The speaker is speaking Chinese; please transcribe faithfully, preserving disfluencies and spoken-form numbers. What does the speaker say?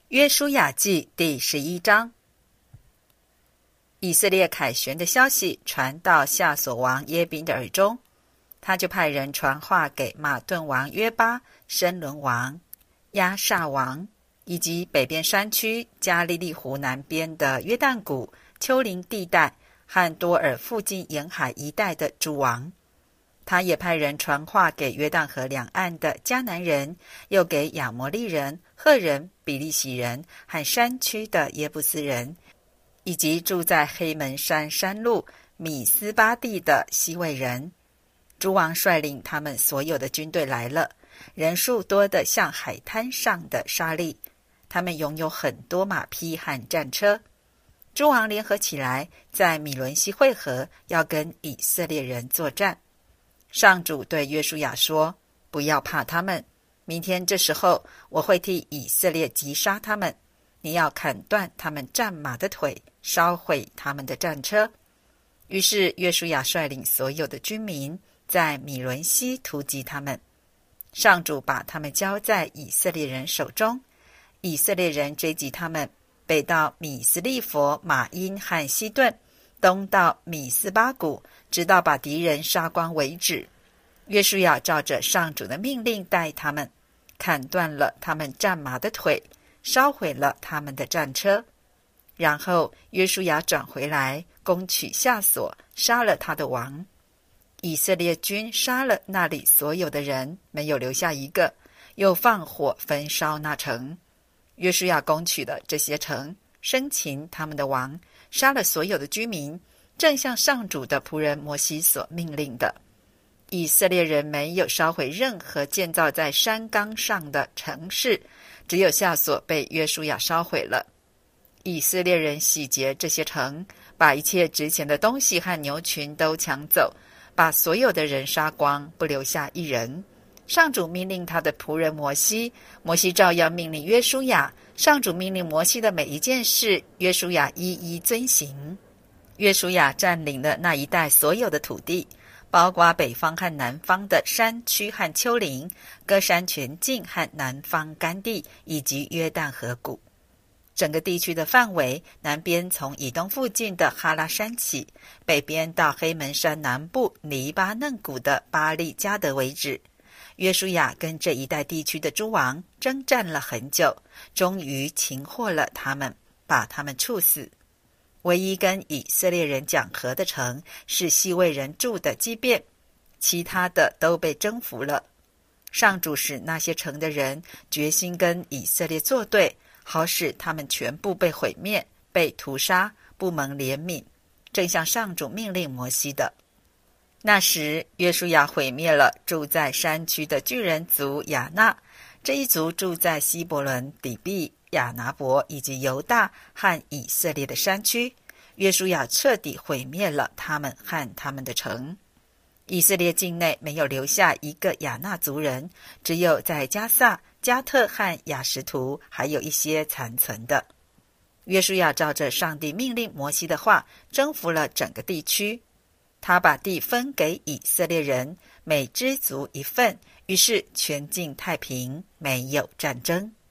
约书亚记第十一章。以色列凯旋的消息传到夏所王耶宾的耳中，他就派人传话给马顿王约巴、申伦王、亚萨王，以及北边山区加利利湖南边的约旦谷、丘陵地带和多尔附近沿海一带的诸王。他也派人传话给约旦河两岸的迦南人，又给亚摩利人、赫人、比利洗人和山区的耶布斯人，以及住在黑门山山路米斯巴地的西魏人。诸王率领他们所有的军队来了，人数多得像海滩上的沙粒，他们拥有很多马匹和战车。诸王联合起来，在米伦西会合，要跟以色列人作战。上主对约书亚说，不要怕他们，明天这时候我会替以色列击杀他们，你要砍断他们战马的腿，烧毁他们的战车。于是约书亚率领所有的军民在米伦西突击他们，上主把他们交在以色列人手中，以色列人追击他们，北到米斯利佛、马因和西顿，东到米斯巴谷，直到把敌人杀光为止。约书亚照着上主的命令带他们，砍断了他们战马的腿，烧毁了他们的战车。然后约书亚转回来，攻取夏所，杀了他的王。以色列军杀了那里所有的人，没有留下一个，又放火焚烧那城。约书亚攻取了这些城，生擒他们的王，杀了所有的居民，正像上主的仆人摩西所命令的。以色列人没有烧毁任何建造在山冈上的城市，只有夏所被约书亚烧毁了。以色列人洗劫这些城，把一切值钱的东西和牛群都抢走，把所有的人杀光，不留下一人。上主命令他的仆人摩西，摩西照样命令约书亚。上主命令摩西的每一件事，约书亚一一遵行。约书亚占领了那一带所有的土地，包括北方和南方的山区和丘陵，歌山全境和南方干地，以及约旦河谷。整个地区的范围，南边从以东附近的哈拉山起，北边到黑门山南部黎巴嫩谷的巴利加德为止。约书亚跟这一带地区的诸王征战了很久，终于擒获了他们，把他们处死。唯一跟以色列人讲和的城是西魏人住的基遍，其他的都被征服了。上主使那些城的人决心跟以色列作对，好使他们全部被毁灭，被屠杀，不蒙怜悯，正像上主命令摩西的。那时约书亚毁灭了住在山区的巨人族亚纳，这一族住在希伯伦、底比、亚拿伯以及犹大和以色列的山区。约书亚彻底毁灭了他们和他们的城。以色列境内没有留下一个亚纳族人，只有在加萨、加特和亚什图还有一些残存的。约书亚照着上帝命令摩西的话，征服了整个地区。他把地分给以色列人，每支族一份，于是全境太平，没有战争。